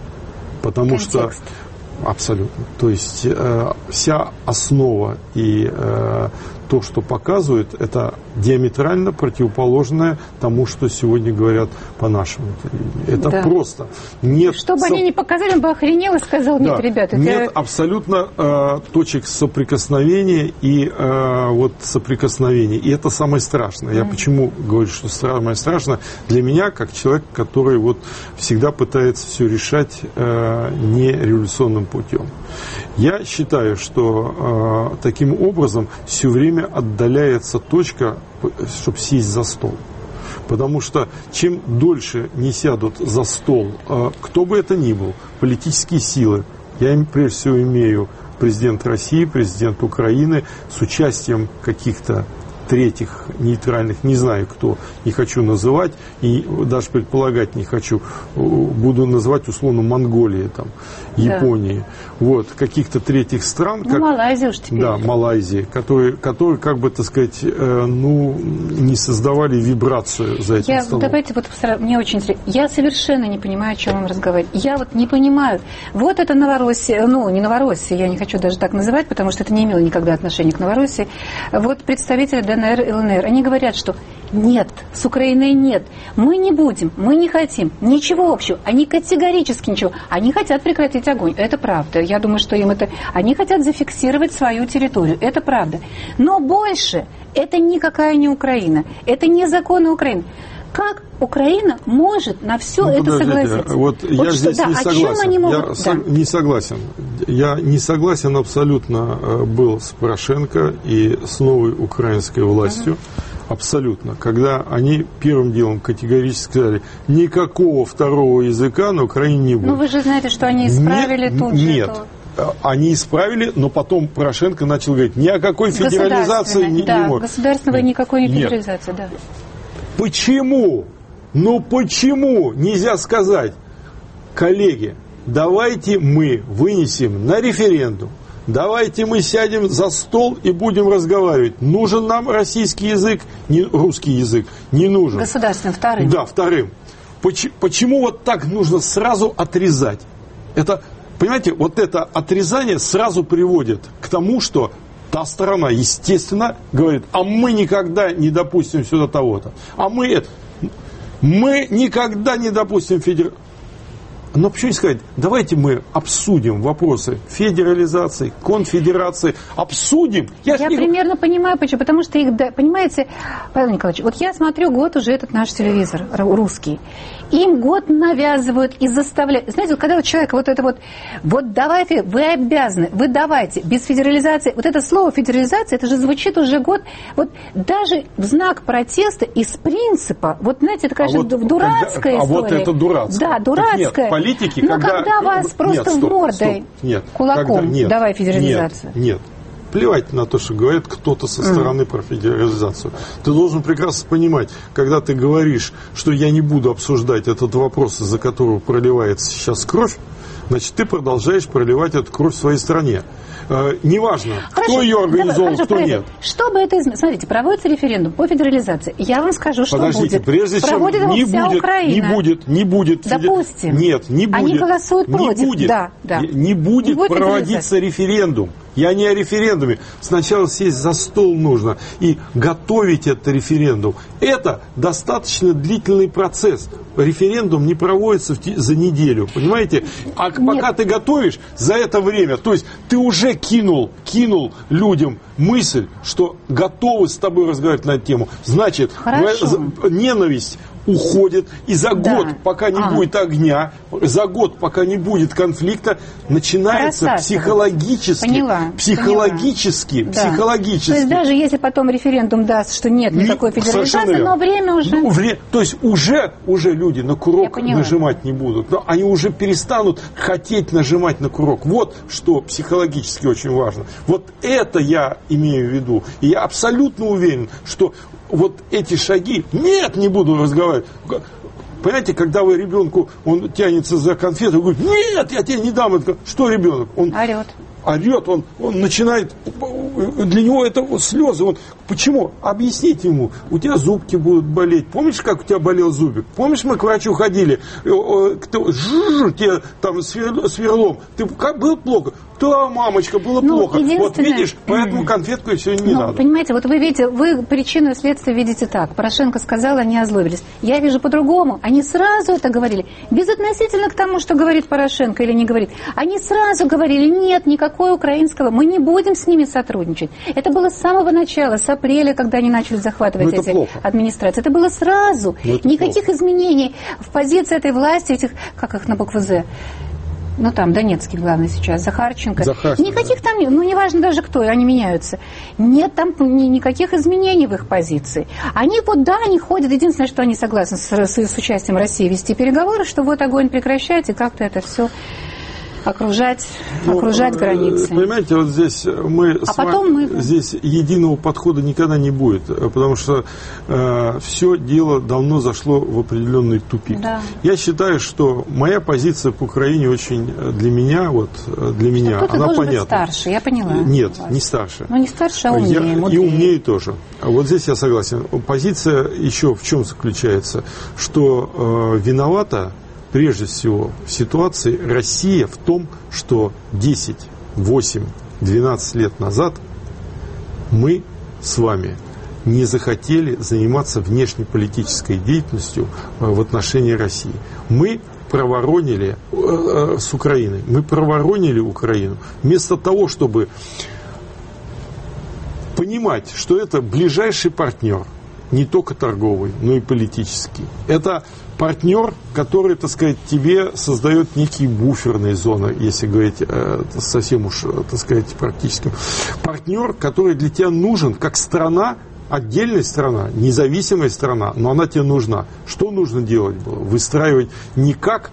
Потому Контекст. что... Абсолютно. То есть э, вся основа и э, то, что показывают, это диаметрально противоположное тому, что сегодня говорят по нашему телевидению. Это да. просто. Нет Чтобы со... они не показали, он бы охренел и сказал, нет, да. ребята. Это... Нет абсолютно э, точек соприкосновения и э, вот соприкосновения. И это самое страшное. Я mm. почему говорю, что самое страшное? Для меня, как человек, который вот всегда пытается все решать э, не революционным путем. Я считаю, что э, таким образом все время отдаляется точка, чтобы сесть за стол. Потому что чем дольше не сядут за стол, э, кто бы это ни был, политические силы, я им прежде всего имею президент России, президент Украины, с участием каких-то третьих, нейтральных, не знаю кто, не хочу называть, и даже предполагать не хочу, буду называть условно Монголии, там, Японии, да. вот, каких-то третьих стран. Ну, как, Малайзия уж теперь. Да, Малайзии, которые, которые, как бы, так сказать, э, ну, не создавали вибрацию за этим я, столом. Давайте, вот, мне очень интересно, я совершенно не понимаю, о чем вам разговаривать. Я вот не понимаю, вот это Новороссия, ну, не Новороссия, я не хочу даже так называть, потому что это не имело никогда отношения к Новороссии, вот представители ДНР и ЛНР, они говорят, что нет, с Украиной нет, мы не будем, мы не хотим, ничего общего, они категорически ничего, они хотят прекратить огонь, это правда, я думаю, что им это, они хотят зафиксировать свою территорию, это правда, но больше это никакая не Украина, это не законы Украины. Как Украина может на все ну, это согласиться? Вот, вот я здесь да, не согласен. Могут... Я да. не согласен. Я не согласен абсолютно был с Порошенко и с новой украинской властью. Угу. Абсолютно. Когда они первым делом категорически сказали, никакого второго языка на Украине не будет. Ну вы же знаете, что они исправили нет, тут же. Нет. Это... Они исправили, но потом Порошенко начал говорить, ни о какой федерализации не, да, не может. Государственной никакой не федерализации, да. Почему? Ну почему? Нельзя сказать, коллеги, давайте мы вынесем на референдум, давайте мы сядем за стол и будем разговаривать. Нужен нам российский язык, не, русский язык, не нужен. Государственным, вторым. Да, вторым. Почему, почему вот так нужно сразу отрезать? Это, понимаете, вот это отрезание сразу приводит к тому, что та сторона, естественно, говорит, а мы никогда не допустим сюда того-то. А мы это... Мы никогда не допустим федерацию. Но почему не сказать, давайте мы обсудим вопросы федерализации, конфедерации, обсудим. Я, я не... примерно понимаю, почему. Потому что их, понимаете, Павел Николаевич, вот я смотрю год уже этот наш телевизор русский. Им год навязывают и заставляют. Знаете, вот когда у человека вот это вот, вот давайте, вы обязаны, вы давайте, без федерализации. Вот это слово федерализация, это же звучит уже год. Вот даже в знак протеста из принципа, вот знаете, это, конечно, а вот, дурацкая когда, история. А вот это дурацкая. Да, дурацкая. Нет, политики, но когда... когда вас просто нет, стоп, мордой, стоп, нет, кулаком, когда, нет, давай федерализацию. Нет, нет. Плевать на то, что говорит кто-то со стороны mm. про федерализацию. Ты должен прекрасно понимать, когда ты говоришь, что я не буду обсуждать этот вопрос, из-за которого проливается сейчас кровь, значит, ты продолжаешь проливать эту кровь в своей стране. Э, неважно, хорошо, кто ее организовал, хорошо, кто правильно. Нет. Что бы это изменило? Смотрите, проводится референдум по федерализации. Я вам скажу, что Подождите, будет. Прежде чем Проводит его не вся будет, Украина. не будет, не будет. Допустим. Нет, не будет. Они голосуют не против. Будет, да, да. Не будет, не будет проводиться референдум. Я не о референдуме. Сначала сесть за стол нужно и готовить этот референдум. Это достаточно длительный процесс. Референдум не проводится за неделю, понимаете? А Нет. пока ты готовишь, за это время, то есть ты уже кинул, кинул людям мысль, что готовы с тобой разговаривать на эту тему. Значит, ненависть уходит, и за да. год, пока не а. будет огня, за год, пока не будет конфликта, начинается Красавчик. психологически, Поняла. психологически, Поняла. психологически. То есть даже если потом референдум даст, что нет никакой не, федерализации, но время уже... Ну, вре... То есть уже, уже люди на курок нажимать не будут, но они уже перестанут хотеть нажимать на курок. Вот что психологически очень важно. Вот это я имею в виду. И я абсолютно уверен, что вот эти шаги, нет, не буду разговаривать. Понимаете, когда вы ребенку, он тянется за конфету, говорит, нет, я тебе не дам. Это, что ребенок? Он орет. Орет, он, он начинает, для него это вот слезы. Он, почему? Объясните ему, у тебя зубки будут болеть. Помнишь, как у тебя болел зубик? Помнишь, мы к врачу ходили, кто, жжж, тебе там сверлом, ты как было плохо? Да, мамочка, было ну, плохо. Вот видишь, поэтому конфетку сегодня не ну, надо. Понимаете, вот вы видите, вы причину и следствие видите так. Порошенко сказал, они озлобились. Я вижу по-другому. Они сразу это говорили. Безотносительно к тому, что говорит Порошенко или не говорит. Они сразу говорили, нет никакой украинского, мы не будем с ними сотрудничать. Это было с самого начала, с апреля, когда они начали захватывать эти плохо. администрации. Это было сразу. Это Никаких плохо. изменений в позиции этой власти, этих, как их на букву «З», ну там Донецкий главный сейчас, Захарченко. Захарченко. Никаких там, ну неважно даже кто, они меняются. Нет там ни, никаких изменений в их позиции. Они вот, да, они ходят, единственное, что они согласны с, с, с участием России вести переговоры, что вот огонь прекращать и как-то это все окружать, ну, окружать границы. Понимаете, вот здесь мы, а потом мы здесь единого подхода никогда не будет, потому что э, все дело давно зашло в определенный тупик. Да. Я считаю, что моя позиция по Украине очень для меня, вот для меня, что она понятна. Быть старше, я поняла. Нет, не старше. Ну не старше, а умнее. Я, и умнее тоже. Вот здесь я согласен. Позиция еще в чем заключается, что э, виновата прежде всего в ситуации Россия в том, что десять, восемь, двенадцать лет назад мы с вами не захотели заниматься внешнеполитической деятельностью в отношении России. Мы проворонили э, с Украиной, мы проворонили Украину вместо того, чтобы понимать, что это ближайший партнер, не только торговый, но и политический. Это партнер, который, так сказать, тебе создает некие буферные зоны, если говорить э, совсем уж, так сказать, практически. Партнер, который для тебя нужен как страна, отдельная страна, независимая страна, но она тебе нужна. Что нужно делать было? Выстраивать не как,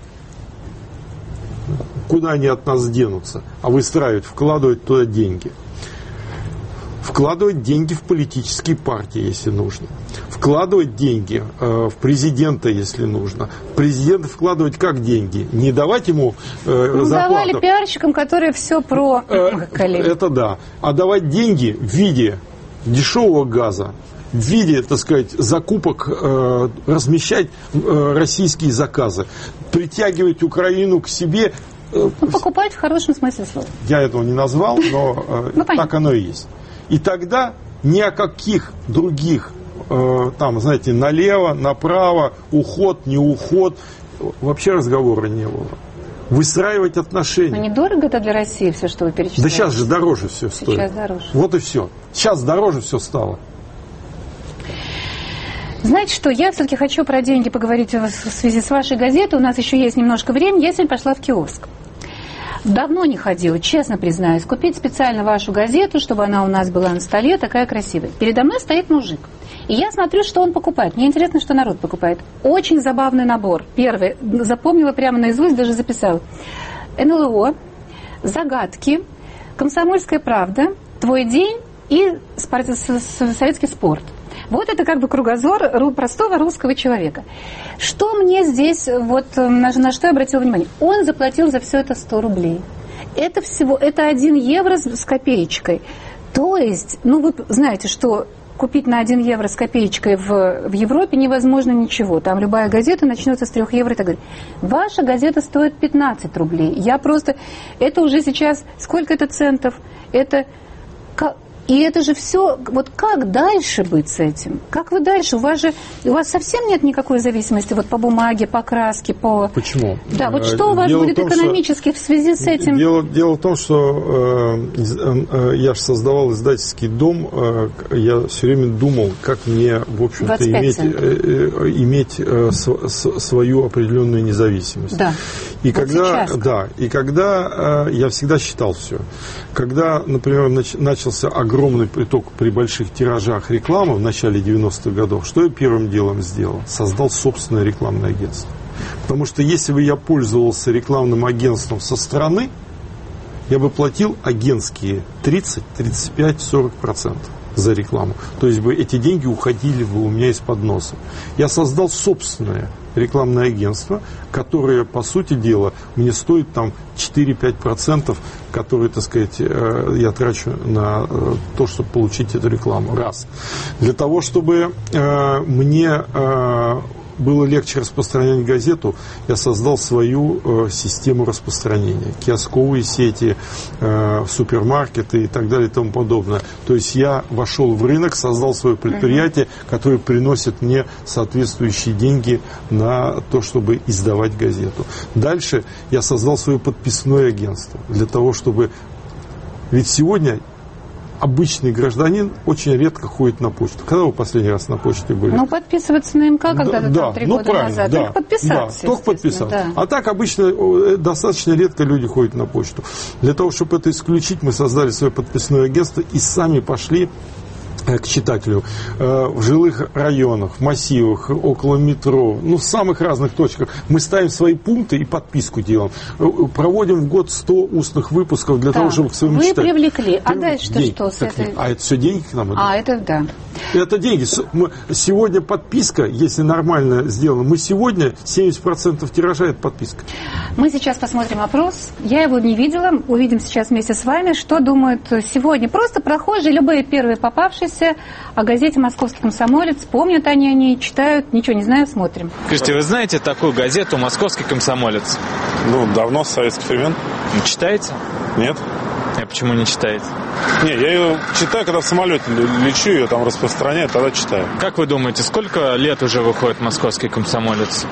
куда они от нас денутся, а выстраивать, вкладывать туда деньги. Вкладывать деньги в политические партии, если нужно. Вкладывать деньги э, в президента, если нужно. Президента вкладывать как деньги? Не давать ему э, ну, зарплату. Давали пиарщикам, которые все про... Э, это да. А давать деньги в виде дешевого газа, в виде, так сказать, закупок, э, размещать э, российские заказы, притягивать Украину к себе. Э, ну, покупать в хорошем смысле слова. Я этого не назвал, но э, ну, так оно и есть. И тогда ни о каких других, э, там, знаете, налево, направо, уход, не уход, вообще разговора не было. Выстраивать отношения. Но недорого это для России все, что вы перечисляете? Да сейчас же дороже все стоит. Сейчас дороже. Вот и все. Сейчас дороже все стало. Знаете что, я все-таки хочу про деньги поговорить в связи с вашей газетой. У нас еще есть немножко времени. Я сегодня пошла в киоск. Давно не ходила, честно признаюсь, купить специально вашу газету, чтобы она у нас была на столе, такая красивая. Передо мной стоит мужик. И я смотрю, что он покупает. Мне интересно, что народ покупает. Очень забавный набор. Первый. Запомнила прямо наизусть, даже записала. эн эл о, загадки, комсомольская правда, твой день и спорт, советский спорт. Вот это как бы кругозор простого русского человека. Что мне здесь, вот на, на что я обратила внимание? Он заплатил за все это сто рублей. Это всего, это один евро с, с копеечкой. То есть, ну вы знаете, что купить на один евро с копеечкой в, в Европе невозможно ничего. Там любая газета начнется с трех евро и так далее. Ваша газета стоит пятнадцать рублей. Я просто, это уже сейчас, сколько это центов? Это... И это же все, вот как дальше быть с этим? Как вы дальше? У вас же, у вас совсем нет никакой зависимости вот по бумаге, по краске, по... Почему? Да, вот что у вас дело будет том, экономически в связи с этим? Дело, дело в том, что э, э, я же создавал издательский дом, э, я все время думал, как мне, в общем-то, иметь, э, э, иметь э, с, с, свою определенную независимость. Да. И вот когда, сейчас. Да, и когда э, я всегда считал все. Когда, например, нач, начался огромный огромный приток при больших тиражах рекламы в начале девяностых годов, что я первым делом сделал? Создал собственное рекламное агентство. Потому что если бы я пользовался рекламным агентством со стороны, я бы платил агентские тридцать, тридцать пять, сорок процентов за рекламу. То есть бы эти деньги уходили бы у меня из-под носа. Я создал собственное рекламное агентство, которое, по сути дела, мне стоит там четыре-пять процентов, которые, так сказать, я трачу на то, чтобы получить эту рекламу. Раз. Для того, чтобы мне было легче распространять газету, я создал свою э, систему распространения. Киосковые сети, э, супермаркеты и так далее и тому подобное. То есть я вошел в рынок, создал свое предприятие, которое приносит мне соответствующие деньги на то, чтобы издавать газету. Дальше я создал свое подписное агентство для того, чтобы... Ведь сегодня... Обычный гражданин очень редко ходит на почту. Когда вы последний раз на почте были? Ну, подписываться на эм ка когда-то да, там три ну, года назад. Да, только подписаться. Да, только подписаться. Да. А так обычно достаточно редко люди ходят на почту. Для того, чтобы это исключить, мы создали свое подписное агентство и сами пошли к читателю в жилых районах, в массивах, около метро, ну, в самых разных точках. Мы ставим свои пункты и подписку делаем. Проводим в год сто устных выпусков для да. того, чтобы к своему Вы читателю... привлекли. А дальше что с этой... А это все деньги к нам идут. А, это да. Это деньги. Сегодня подписка, если нормально сделана, мы сегодня семьдесят процентов тиража – это подписка. Мы сейчас посмотрим опрос. Я его не видела. Увидим сейчас вместе с вами, что думают сегодня. Просто прохожие, любые первые попавшиеся о газете «Московский комсомолец». Помнят они о ней, читают, ничего не знаю, смотрим. Скажите, вы знаете такую газету «Московский комсомолец»? Ну, давно, с советских времен. Читаете? Нет. А почему не читаете? Не, я ее читаю, когда в самолете лечу, ее там распространяют, тогда читаю. Как вы думаете, сколько лет уже выходит «Московский комсомолец»?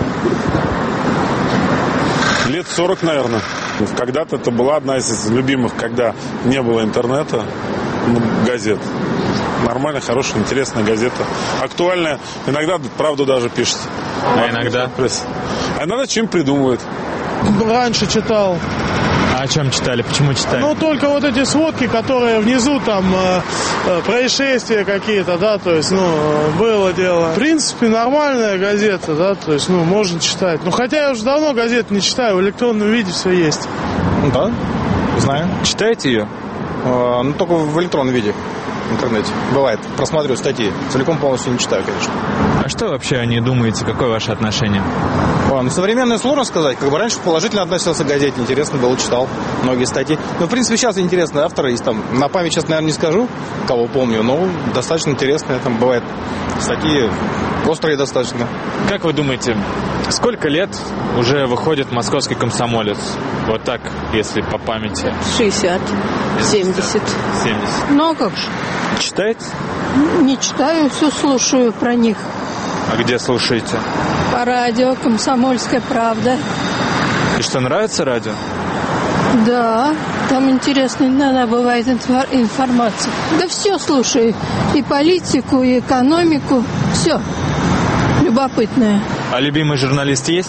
Лет сорок, наверное. Когда-то это была одна из любимых, когда не было интернета, ну, газет. Нормальная, хорошая, интересная газета. Актуальная. Иногда правду даже пишет. А иногда? А иногда чем придумывают. Раньше читал. А о чем читали? Почему читали? Ну, только вот эти сводки, которые внизу там э, э, происшествия какие-то, да, то есть, ну, было дело. В принципе, нормальная газета, да, то есть, ну, можно читать. Ну, хотя я уже давно газет не читаю, в электронном виде все есть. Да, знаю. Читаете ее? Э, ну, только в электронном виде. В интернете. Бывает. Просматриваю статьи. Целиком полностью не читаю, конечно. А что вообще о ней думаете? Какое ваше отношение? О, ну, современное сложно сказать. Как бы раньше положительно относился к газете. Интересно было, читал многие статьи. Ну, в принципе, сейчас интересные авторы есть там. На память сейчас, наверное, не скажу, кого помню, но достаточно интересные там бывают статьи. Острые достаточно. Как вы думаете, сколько лет уже выходит «Московский комсомолец»? Вот так, если по памяти. шестьдесят, семьдесят. семьдесят. Ну, а как же? Читаете? Не читаю, все слушаю про них. А где слушаете? По радио «Комсомольская правда». И что, нравится радио? Да, там интересная иногда бывает информация. Да все слушаю. И политику, и экономику. Все любопытное. А любимый журналист есть?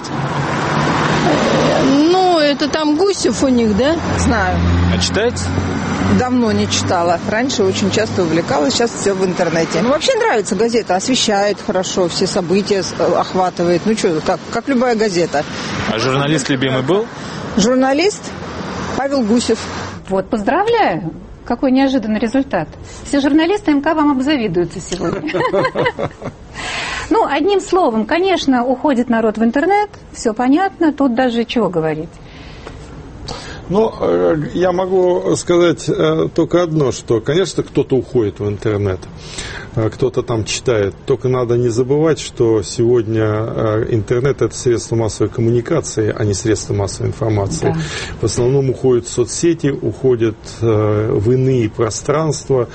Ну, это там Гусев у них, да? Знаю. А читаете? Давно не читала. Раньше очень часто увлекалась, сейчас все в интернете. Ну, вообще нравится газета, освещает хорошо, все события охватывает. Ну, что, как, как любая газета. А журналист любимый был? Журналист Павел Гусев. Вот, поздравляю. Какой неожиданный результат. Все журналисты МК вам обзавидуются сегодня. Ну, одним словом, конечно, уходит народ в интернет, все понятно, тут даже чего говорить. Ну, я могу сказать только одно, что, конечно, кто-то уходит в интернет, кто-то там читает. Только надо не забывать, что сегодня интернет – это средство массовой коммуникации, а не средство массовой информации. Да. В основном уходят в соцсети, уходят в иные пространства,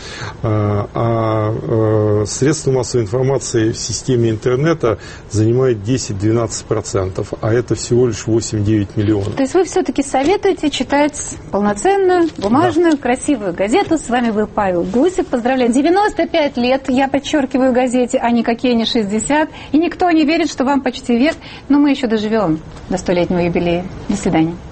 а средства массовой информации в системе интернета занимает десять-двенадцать процентов, а это всего лишь восемь-девять миллионов. То есть вы все-таки советуете читать полноценную, бумажную, да. красивую газету. С вами был Павел Гусев. Поздравляю. девяносто пять лет, я подчеркиваю, газете, а никакие не шестьдесят. И никто не верит, что вам почти век. Но мы еще доживем до столетнего юбилея. До свидания.